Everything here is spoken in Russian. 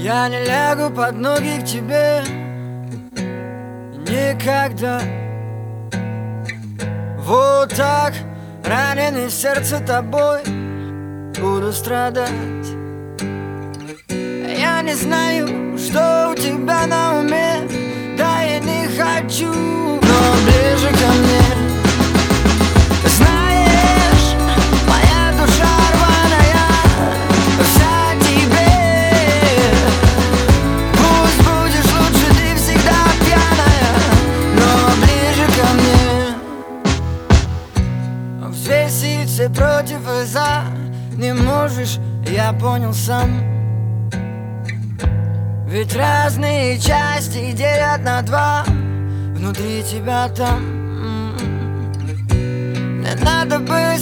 Я не лягу под ноги к тебе никогда. Вот так, раненый в сердце тобой, буду страдать. Я не знаю, что у тебя на уме, да я не хочу, но ближе ко мне. Знаешь, моя душа рваная, вся тебе. Пусть будешь лучше, ты всегда пьяная, но ближе ко мне. Взвесить все против и за не можешь, я понял сам. Ведь разные части делят на два, внутри тебя там. Мне надо быть